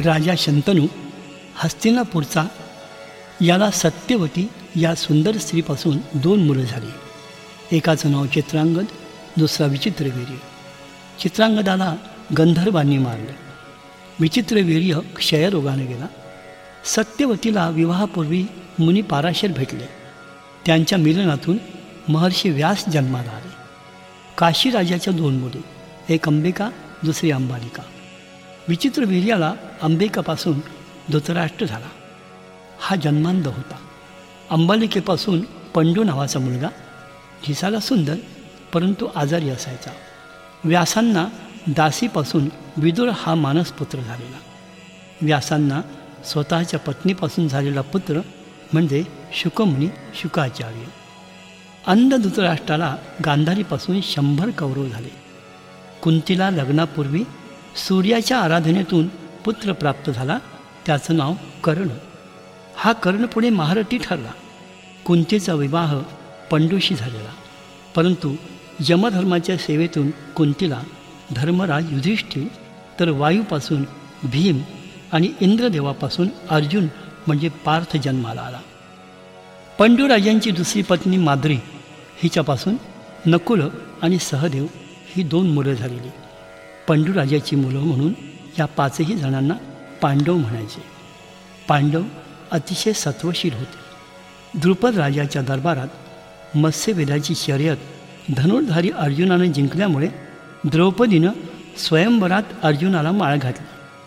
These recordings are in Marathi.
राजा शंतनू हस्तिनापूरचा, याला सत्यवती या सुंदर स्त्रीपासून 2 मुलं झाली. एकाचं नाव चित्रांगद, दुसरा विचित्रवीर्य. चित्रांगदाला गंधर्वांनी मारलं. विचित्रवीर्य क्षयरोगाने गेला. सत्यवतीला विवाहापूर्वी मुनी पाराशर भेटले. त्यांच्या मिलनातून महर्षी व्यास जन्माला आले. काशी राजाच्या 2 मुले, एक अंबिका, दुसरी अंबालिका. विचित्रवीर्याला अंबिकापासून धृतराष्ट्र झाला. हा जन्मांध होता. अंबालिकेपासून पंडू नावाचा मुलगा, दिसायला सुंदर परंतु आजारी असायचा. व्यासांना दासीपासून विदुर हा मानसपुत्र झालेला. व्यासांना स्वतःच्या पत्नीपासून झालेला पुत्र म्हणजे शुकमुनी शुकाचार्य. अंध धृतराष्ट्राला गांधारीपासून 100 कौरव झाले. कुंतीला लग्नापूर्वी सूर्याच्या आराधनेतून पुत्र प्राप्त झाला. त्याचं नाव कर्ण. हा कर्ण पुढे महारथी ठरला. कुंतीचा विवाह पंडूशी झालेला, परंतु यमधर्माच्या सेवेतून कुंतीला धर्मराज युधिष्ठिर, तर वायूपासून भीम आणि इंद्रदेवापासून अर्जुन म्हणजे पार्थ जन्माला आला. पंडूराजांची दुसरी पत्नी माद्री, हिच्यापासून नकुल आणि सहदेव ही 2 मुलं झालेली. पंडूराजाची मुलं म्हणून या 5ही जणांना पांडव म्हणायचे. पांडव अतिशय सत्वशील होते. द्रुपद राजाच्या दरबारात मत्स्यवेधाची शर्यत धनुर्धारी अर्जुनाने जिंकल्यामुळे द्रौपदीनं स्वयंवरात अर्जुनाला माळ घातली.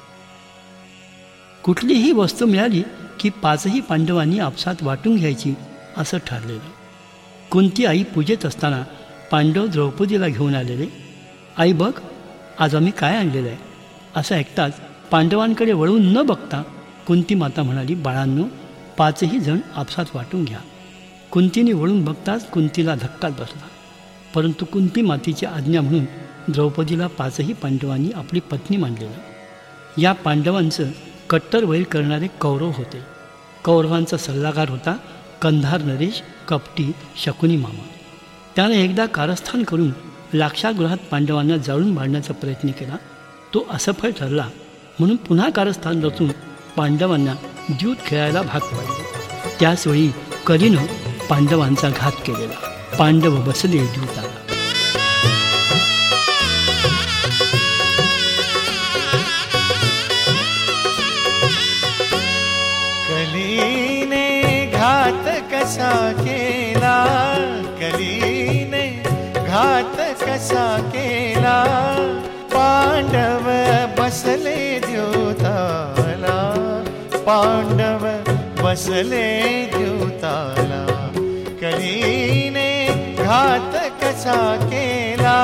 कुठलीही वस्तू मिळाली की 5ही पांडवांनी आपसात वाटून घ्यायची असं ठरलेलं. कुंती आई पूजेत असताना पांडव द्रौपदीला घेऊन आलेले. आई बघ, आज आम्ही काय आणलेलं आहे असं ऐकताच पांडवांकडे वळून न बघता कुंती माता म्हणाली, बाळांनो, 5ही जण आपसात वाटून घ्या. कुंतीने वळून बघताच कुंतीला धक्काच बसला. परंतु कुंती मातेची आज्ञा म्हणून द्रौपदीला 5ही पांडवांनी आपली पत्नी मानलेलं. या पांडवांचं कट्टर वैर करणारे कौरव होते. कौरवांचा सल्लागार होता कंधार नरेश, कपटी शकुनी मामा. त्याने एकदा कारस्थान करून लाक्षागृहात पांडवांना जाळून मारण्याचा प्रयत्न केला. तो असफल ठरला, म्हणून पुन्हा कारस्थान रचून पांडवांना द्यूत खेळायला भाग पाडले. त्याचवेळी कलीनं पांडवांचा घात केलेला. पांडव बसले द्यूताला. कलीने घात कसा केला, कलीने घात कसा केला, पांडव बसले द्यूताला, पांडव बसले द्यूताला. कलीने घात कसा केला.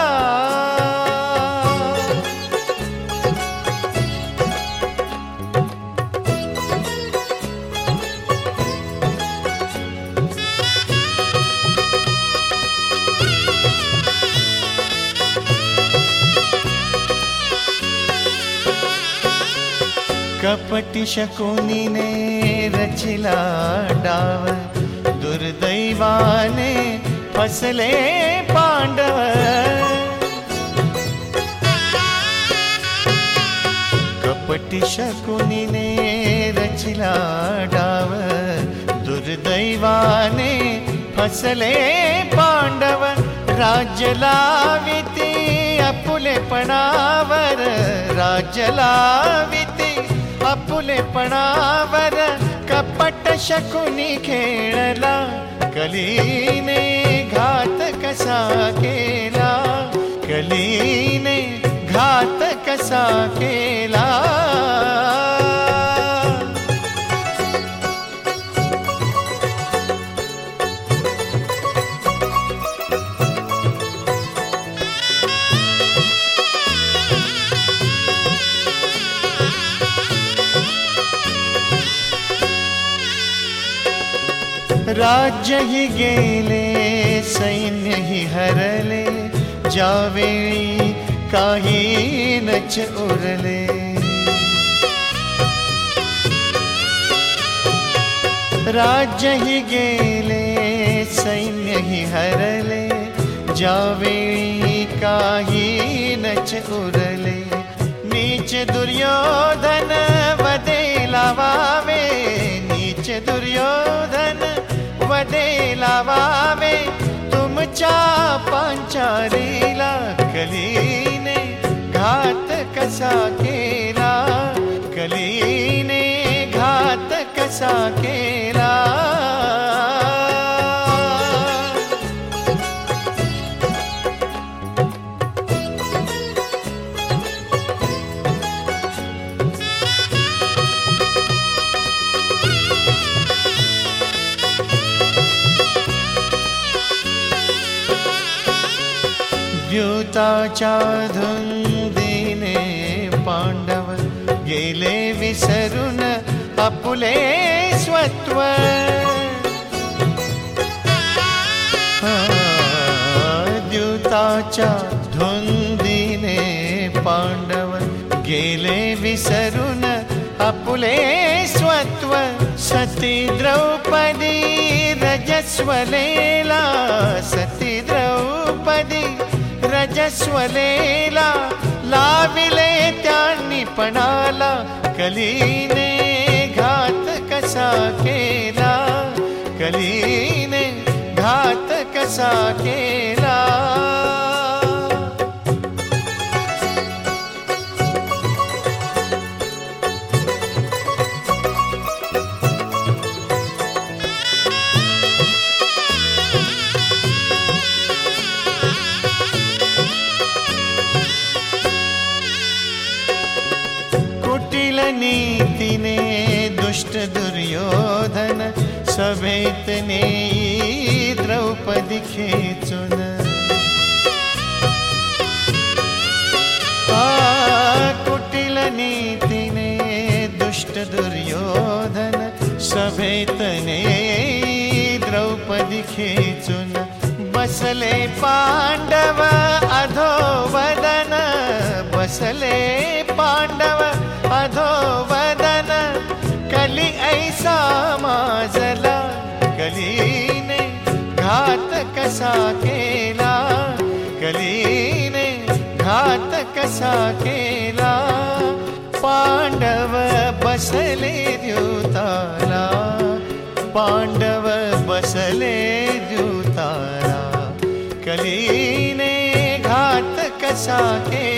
कपटी शकुनीने रचिला डाव, दुर्दैवाने फसले पांडव. कपटी शकुनीने रचिला डाव, दुर्दैवाने फसले पांडव. राज्य लाविती आपुलेपणावर, राज्य लाविती आपुलेपणावर, कपट शकुनी खेळला. कलीने घात कसा केला, कलीने घात कसा केला. राज्यही गेले, सैन्यही हरले, ज्यावेळी काही नच उरले. राज्यही गेले, सैन्यही हरले, ज्यावेळी काही नच उरले. नीच दुर्योधन धावावे तुमच्या पांचालीला, कलीने घात कसा केला, कलीने घात कसा केला. द्यूताच्या धुंदीने पांडव गेले विसरून आपुले स्वत्व. द्यूताच्या धुंदीने पांडव गेले विसरून आपुले स्वत्व. सती द्रौपदी रजस्वलेला, सती द्रौपदी रजस्वलेला लाविले त्यांनी पणाला, कलीने घात कसा केला, कलीने घात कसा केला. कुटिल नीतीने दुष्ट दुर्योधन सभेत नेई द्रौपदी खेचून. कुटिल नीतीने दुष्ट दुर्योधन सभेत नेई द्रौपदी खेचून. बसले पांडव अधोवदन, बसले पांडव अधोवदन. कली ऐसा माजला, कलीने घात कसा केला, कलीने घात कसा केला. पांडव बसले द्यूताला, पांडव बसले द्यूताला. कलीने घात कसा केला.